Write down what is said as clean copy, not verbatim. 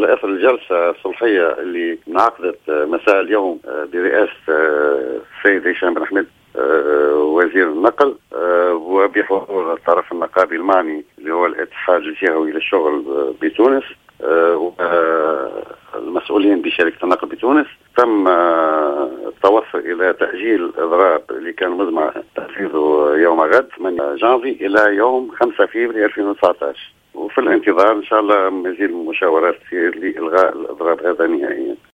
على اثر الجلسه الصلحيه اللي انعقدت مساء اليوم برئاسه السيد هشام بن حميد وزير النقل وبحضور الطرف النقابي المعني اللي هو الاتحاد الجهوي للشغل بتونس والمسؤولين بشركه النقل بتونس، تم التوصل الى تاجيل الاضراب اللي كان مزمع تنفيذه يوم غد 8 جانفي الى يوم 5 فبراير 2019، وفي الانتظار ان شاء الله مزيد من المشاورات لالغاء الاضراب هذا نهائيا.